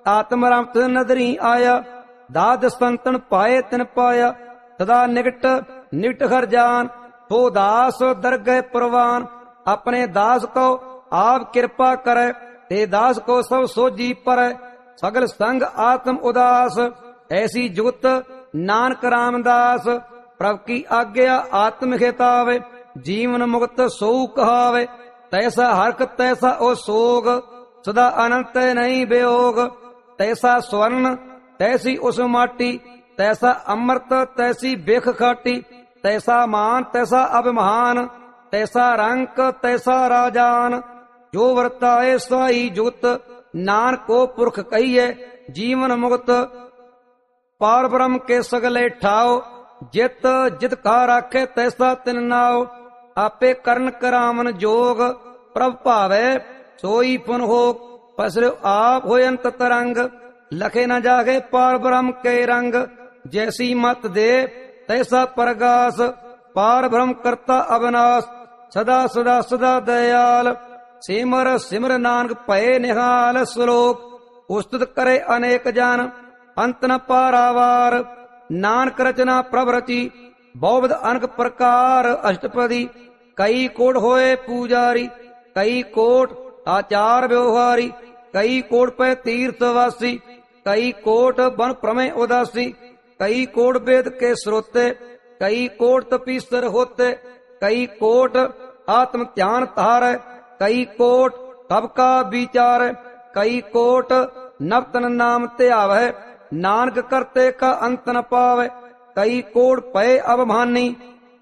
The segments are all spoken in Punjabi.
ਆਤਮ ਰਮਤ ਨਦਰੀ ਆਇਆ। ਦਾਦ ਸੰਤਨ ਪਾਏ ਤਿਨ ਪਾਇਆ। ਸਦਾ ਨਿਕਟ ਨਿਕਟ ਹਰ ਜਾਨ। ਹੋ ਦਾਸ ਦਰਗਹਿ ਪ੍ਰਵਾਨ। ਆਪਣੇ ਦਾਸ ਕੋ ਆਪ ਕਿਰਪਾ ਕਰੈ। ਤੇ ਦਾਸ ਕੋ ਸਭ ਸੋਜੀ ਪਰੈ। ਸਗਲ ਸੰਗ ਆਤਮ ਉਦਾਸ। ਐਸੀ ਜੁਗਤ ਨਾਨਕ ਰਾਮਦਾਸ। ਪ੍ਰਭ ਕੀ ਆਗਿਆ ਆਤਮ ਖਿਤਾਵੇ। ਜੀਵਨ ਮੁਕਤ ਸੋ ਕਹਾਵੇ। ਤੈਸਾ ਹਰਖ ਤੈਸਾ ਉਹ ਸੋਗ। ਸਦਾ ਅਨੰਤ ਨਹੀਂ ਵਿਯੋਗ। ਤੈਸਾ ਸਵਰਨ ਤੈਸੀ ਉਸ ਮਾਟੀ। ਤੈਸਾ ਅੰਮ੍ਰਿਤ ਤੈਸੀ ਬਿਖ ਖਾਟੀ। ਤੈਸਾ ਮਾਨ ਤੈਸਾ ਅਭਿਮਾਨ। ਤੈਸਾ ਰੰਕ ਤੈਸਾ ਰਾਜਾਨ। ਜੋ ਵਰਤਾਏ ਸਾਈ ਜੁਗਤ। ਨਾਨਕ ਕੋ ਪੁਰਖ ਕਹੀਏ ਜੀਵਨ ਮੁਕਤ। ਪਾਰ ਬ੍ਰਹਮ ਕੇ ਸਗਲੇ ਠਾਓ। ਜਿਤ ਜਿਤ ਕਾ ਰਾਖੇ ਤੈਸਾ ਤਿਨ ਨਾਉ। ਆਪੇ ਕਰਨ ਕਰਾਵਨ ਜੋਗ। ਪ੍ਰਭ ਭਾਵੈ ਸੋਈ ਪੁਨ ਹੋ। ਪਸਰਿ ਆਪ ਹੋਇੰਤ ਤਰੰਗ। ਲਖੇ ਨ ਜਾਗੇ ਪਾਰ ਬ੍ਰਹਮ ਕੇ ਰੰਗ। ਜੈਸੀ ਮਤ ਦੇ ਤੈਸਾ ਪ੍ਰਗਾਸ। ਪਾਰ ਬ੍ਰਹਮ ਕਰਤਾ ਅਬਨਾਸ। ਸਦਾ ਸਦਾ ਸਦਾ ਦਇਆਲ। ਸਿਮਰ ਸਿਮਰ ਨਾਨਕ ਭਏ ਨਿਹਾਲ। ਸ਼ਲੋਕ ਉਸਤਤ ਕਰੇ ਅਨੇਕ ਜਨ। ਅੰਤ ਨ ਪਾਰਾਵਾਰ। ਨਾਨਕ ਰਚਨਾ ਪ੍ਰਭ ਰਚੀ। ਬਹੁਵਿਧ ਅਨਕ ਪ੍ਰਕਾਰ ਅਸ਼ਟਪਦੀ। ਕਈ ਕੋਟ ਹੋਏ ਪੂਜਾਰੀ। ਕਈ ਕੋਟ ਆਚਾਰ ਵਿਵਹਾਰੀ। ਕਈ ਕੋਟ ਪੈ ਤੀਰਥ ਵਾਸੀ। ਕਈ ਕੋਟ ਬਨ ਪ੍ਰਮੇ ਉਦਾਸੀ। ਕਈ ਕੋਟ ਵੇਦ ਕੇ ਸਰੋਤੇ। ਕਈ ਕੋਟ ਤਪੀਸਰ ਹੋਤੇ। ਕਈ ਕੋਟ ਆਤਮ ਧਿਆਨ ਧਾਰੈ। ਕਈ ਕੋਟ ਤਬ ਕਾ ਵਿਚਾਰੈ। ਕਈ ਕੋਟ ਨਵਤਨ ਨਾਮ ਧਿਆਵੈ। ਨਾਨਕ ਕਰਤੇ ਕਾ ਅੰਤ ਨ ਪਾਵੈ। ਕਈ ਕੋਟ ਪਏ ਅਭਮਾਨੀ।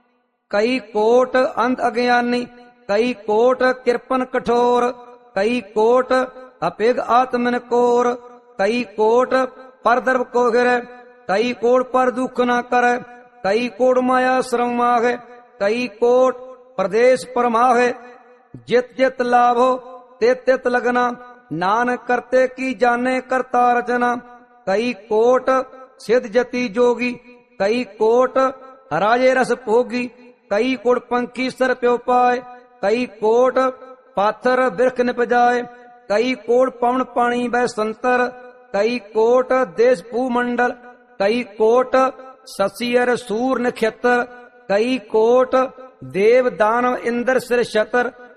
ਕਈ ਕੋਟ ਅੰਧ ਅਗਿਆਨੀ। ਕਈ ਕੋਟ ਕਿਰਪਨ ਕਠੋਰ। ਕਈ ਕੋਟ ਅਪਿਗ ਆਤਮਨ ਕੋਰ। ਕਈ ਕੋਟ ਪਰ ਦਰਬ ਕੋ ਗਿਰੈ। ਕਈ ਕੋਟ ਪਰ ਦੁਖ ਨ ਕਰੈ। ਕਈ ਕੋਟ ਮਾਇਆ ਸ਼ਰਮ ਮਾਹੈ। ਕਈ ਕੋਟ ਪ੍ਰਦੇਸ਼ ਪਰਮਾਹੈ। ਜਿਤ ਜਿਤ ਲਾਭੋ ਤਿਤ ਤਿਤ ਲਗਨਾ। ਨਾਨਕ ਕਰਤੇ ਕੀ ਜਾਣੇ ਕਰਤਾ ਰਚਨਾ। ਕਈ ਕੋਟ ਸਿਧ ਜਤੀ ਜੋਗੀ। ਕਈ ਕੋਟ ਰਾਜੇ ਰਸ ਭੋਗੀ। ਕਈ ਕੋਟ ਪੰਖੀ ਸਰ ਪਿਓ ਪਾਏ। ਕਈ ਕੋਟ ਪਾਥਰ ਬਿਰਖ ਨਿਪਜਾਏ। ਕਈ ਕੋਟ ਪਵਨ ਪਾਣੀ ਬੈ ਸੰਤਰ। ਕਈ ਕੋਟ ਦੇਸ਼ ਭੂ ਮੰਡਲ। ਕਈ ਕੋਟ ਸਸੀ ਅਰ ਸੂਰ ਨਖੇਤਰ। ਕਈ ਕੋਟ ਦੇਵ ਦਾਨਵ ਇੰਦਰ ਸਿਰ ਛਤਰ।